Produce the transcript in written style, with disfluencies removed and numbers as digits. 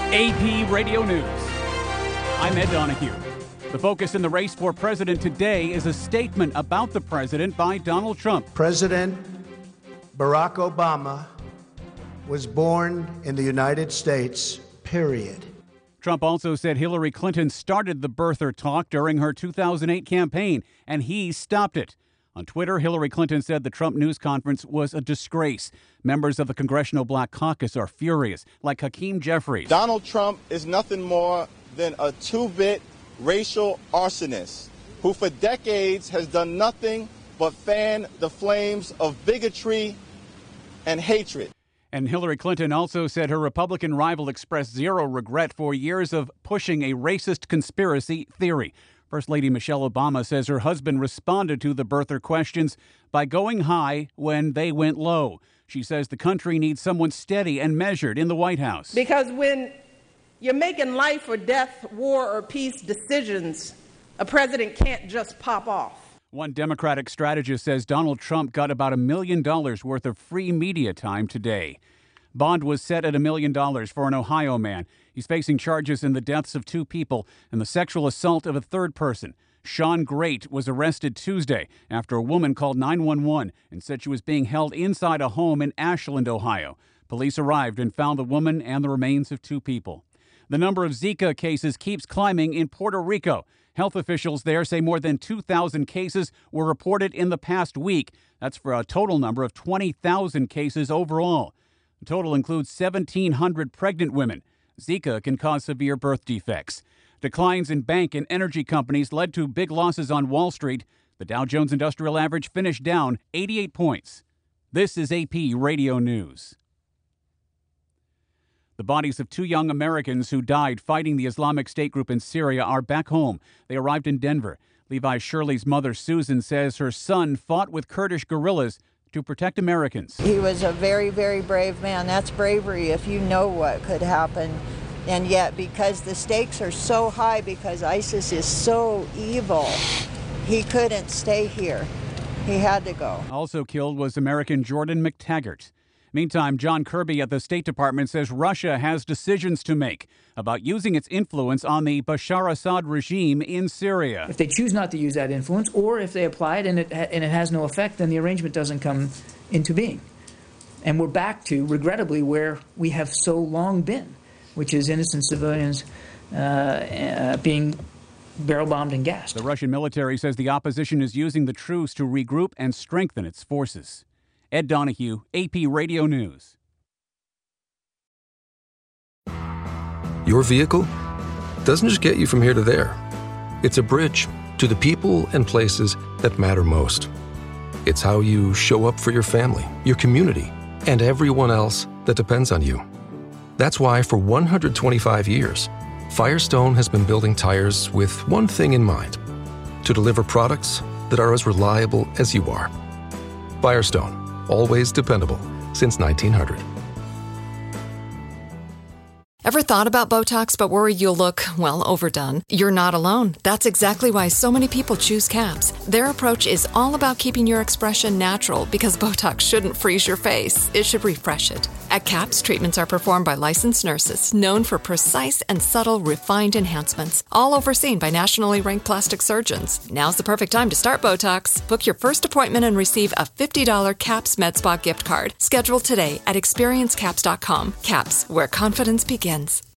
AP Radio News. I'm Ed Donahue. The focus in the race for president today is a statement about the president by Donald Trump. President Barack Obama was born in the United States, period. Trump also said Hillary Clinton started the birther talk during her 2008 campaign, and he stopped it. On Twitter, Hillary Clinton said the Trump news conference was a disgrace. Members of the Congressional Black Caucus are furious, like Hakeem Jeffries. Donald Trump is nothing more than a two-bit racial arsonist who for decades has done nothing but fan the flames of bigotry and hatred. And Hillary Clinton also said her Republican rival expressed zero regret for years of pushing a racist conspiracy theory. First Lady Michelle Obama says her husband responded to the birther questions by going high when they went low. She says the country needs someone steady and measured in the White House. Because when you're making life or death, war or peace decisions, a president can't just pop off. One Democratic strategist says Donald Trump got about $1 million worth of free media time today. Bond was set at $1 million for an Ohio man. He's facing charges in the deaths of 2 people and the sexual assault of a third person. Sean Great was arrested Tuesday after a woman called 911 and said she was being held inside a home in Ashland, Ohio. Police arrived and found the woman and the remains of 2 people. The number of Zika cases keeps climbing in Puerto Rico. Health officials there say more than 2,000 cases were reported in the past week. That's for a total number of 20,000 cases overall. The total includes 1,700 pregnant women. Zika can cause severe birth defects. Declines in bank and energy companies led to big losses on Wall Street. The Dow Jones Industrial Average finished down 88 points. This is AP Radio News. The bodies of 2 young Americans who died fighting the Islamic State group in Syria are back home. They arrived in Denver. Levi Shirley's mother, Susan, says her son fought with Kurdish guerrillas to protect Americans. He was a very, very brave man. That's bravery if you know what could happen. And yet, because the stakes are so high, because ISIS is so evil, he couldn't stay here. He had to go. Also killed was American Jordan McTaggart. Meantime, John Kirby at the State Department says Russia has decisions to make about using its influence on the Bashar Assad regime in Syria. If they choose not to use that influence, or if they apply it and it has no effect, then the arrangement doesn't come into being. And we're back to, regrettably, where we have so long been, which is innocent civilians being barrel-bombed and gassed. The Russian military says the opposition is using the truce to regroup and strengthen its forces. Ed Donahue, AP Radio News. Your vehicle doesn't just get you from here to there. It's a bridge to the people and places that matter most. It's how you show up for your family, your community, and everyone else that depends on you. That's why for 125 years, Firestone has been building tires with one thing in mind: to deliver products that are as reliable as you are. Firestone. Always dependable since 1900. Ever thought about Botox but worried you'll look, well, overdone? You're not alone. That's exactly why so many people choose CAPS. Their approach is all about keeping your expression natural because Botox shouldn't freeze your face. It should refresh it. At CAPS, treatments are performed by licensed nurses known for precise and subtle refined enhancements, all overseen by nationally ranked plastic surgeons. Now's the perfect time to start Botox. Book your first appointment and receive a $50 CAPS MedSpa gift card. Schedule today at experiencecaps.com. CAPS, where confidence begins.